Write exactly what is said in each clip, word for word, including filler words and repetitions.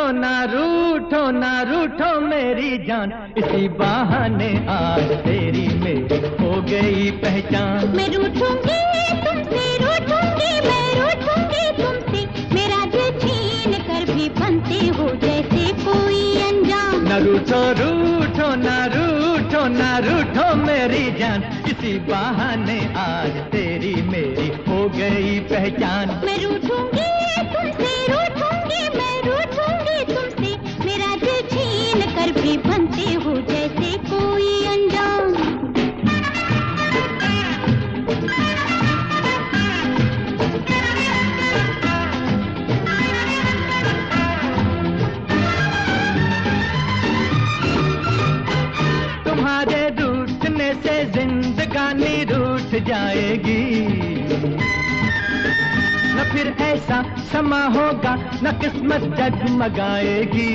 ना रूठो ना रूठो मेरी जान, इसी बहाने आज तेरी मेरी हो गई पहचान। मैं रूठूंगी तुमसे, रूठूंगी मैं रूठूंगी तुमसे, मेरा दिल छीन कर भी बनते हो जैसे कोई अनजान। न रूठो रूठो ना रूठो ना रूठो मेरी जान, इसी बहाने आज तेरी मेरी हो गई पहचान। मैं रूठूंगी तुमसे, रूठूंगी मैं रूठूंगी तुमसे, मेरा दिल छीन कर भी बनते हो जैसे कोई अनजान। तुम्हारे रूठने से जिंदगानी रूठ जाएगी, न फिर ऐसा समा होगा न किस्मत जगमगाएगी।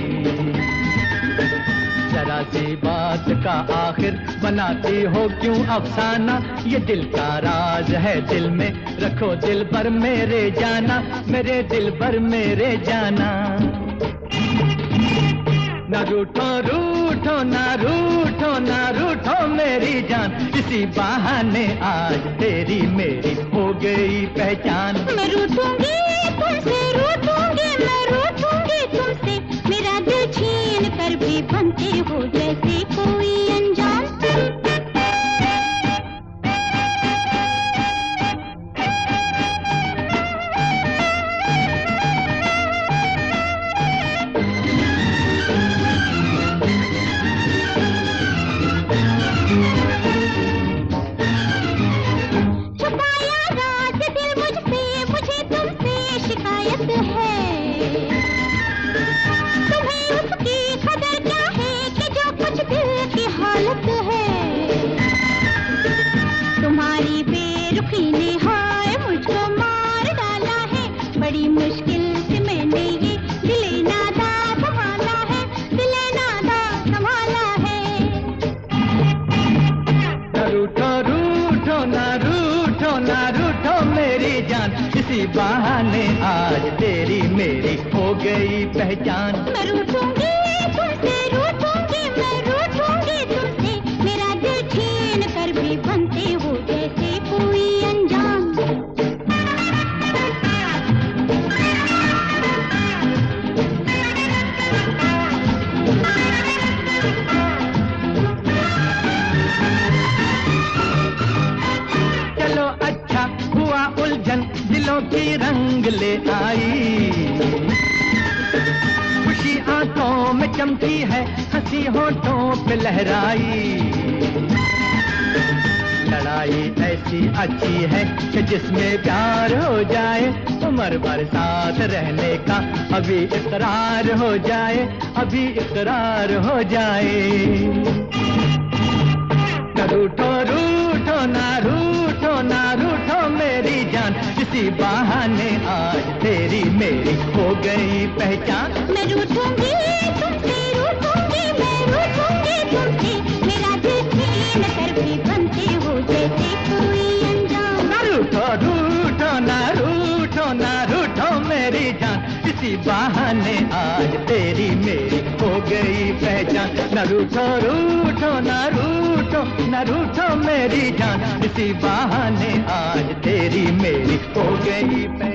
जरा सी बात का आखिर बनाती हो क्यों अफसाना, ये दिल का राज है दिल में रखो दिल भर मेरे जाना, मेरे दिल भर मेरे जाना। ना रूठो रूठो ना रूठो ना रूठो मेरी जान, इसी बहाने आज तेरी मेरी हो गई पहचान। मैं रूठूंगी तुमसे, रूठूंगी मैं रूठूंगी तुमसे, मेरा दिल छीन कर भी बनते हो जैसे कोई अनजान। तुम्हारी बेरुखी ने हाय मुझको मार डाला है, बड़ी मुश्किल से मैंने ये दिले नादा संभाला है, दिले नादा संभाला है। रूठो रूठो ना रूठो ना रूठो मेरी जान, इसी बहाने आज तेरी मेरी हो गई पहचान। मैं रूठूंगी तुमसे, रूठूंगी मैं रूठूंगी तुमसे, मेरा दिल छीन कर भी बनते हो जैसे कोई अनजान। चलो अच्छा हुआ उलझन दिलों की रंग ले आई, खुशी आंखों में चमकी है हंसी होठों पे लहराई। लड़ाई ऐसी अच्छी है कि जिसमें प्यार हो जाए, उम्र भर साथ रहने का अभी इकरार हो जाए, अभी इकरार हो जाए। न रूठो रूठो ना रूठो ना रूठो मेरी जान, इसी बहाने आज तेरी मेरी हो गई पहचान। मैं रूठूंगी तुमसे, रूठूंगी मैं रूठूंगी तुमसे, मेरा दिल छीन कर भी बनते हो जैसे कोई अनजान। ना रूठो रूठो ना रूठो ना रूठो मेरी जान, इसी बहाने आज तेरी मेरी हो गई पहचान। न रूठो रूठो ना रूठो ना रूठो मेरी जान, इसी बहाने आज तेरी मेरी हो गई पहचान।